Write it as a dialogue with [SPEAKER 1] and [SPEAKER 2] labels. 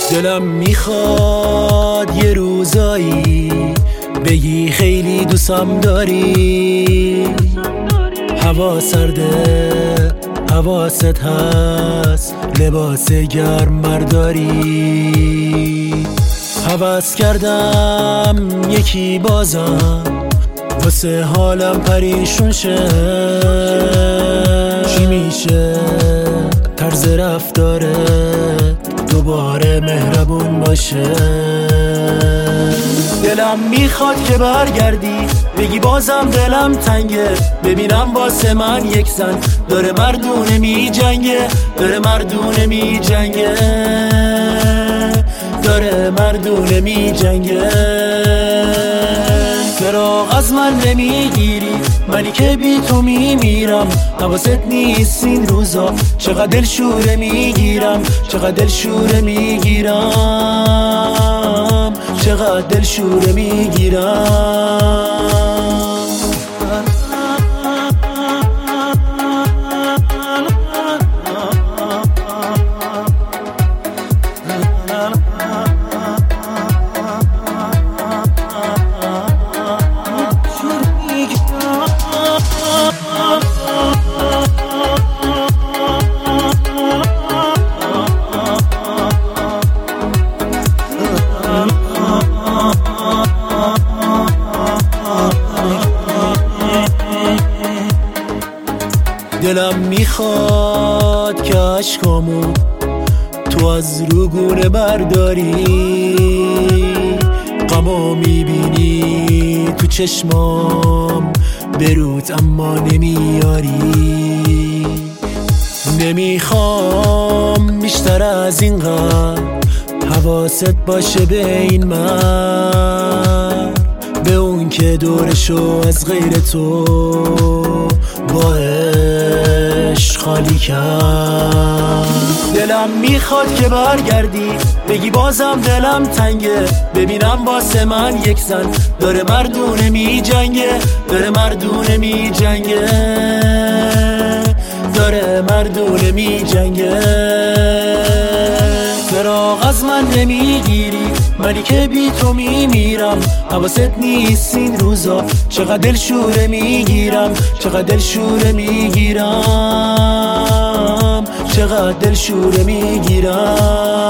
[SPEAKER 1] دلم میخواد یه روزایی بگی خیلی دوستم داری. هوا سرده حواست هست، لباس گرم برداری. هوس کردم یکی بازم واسه حالم پریشون شه. چی میشه طرز رفتاره دوباره مهربون باشه؟ دلم میخواد که برگردی بگی بازم دلم تنگه. ببینم واسه من یک زن داره مردونه می جنگه، داره مردونه می جنگه، داره مردونه می جنگه. فراغ از من نمیگیری منی که بی تو میمیرم. حواست نیست این روزا چقدر دلشوره میگیرم، چقدر دلشوره میگیرم، چقدر دلشوره میگیرم. دلم میخواد که عشقامو تو از روگونه برداری. غمو میبینی تو چشمام برود اما نمیاری. نمیخوام بیشتر از این قدر حواست باشه به این من، به اون که دورشو از غیر تو با عشق خالی کرد. دلم میخواد که برگردی بگی بازم دلم تنگه. ببینم واسه من یک زن داره مردونه می جنگه، داره مردونه می جنگه، داره مردونه می جنگه. فراغ از من نمیگیری منی که بی تو میمیرم. حواست نیست این روزا چقدر دلشوره میگیرم، چقدر دلشوره میگیرم، چقدر دلشوره میگیرم.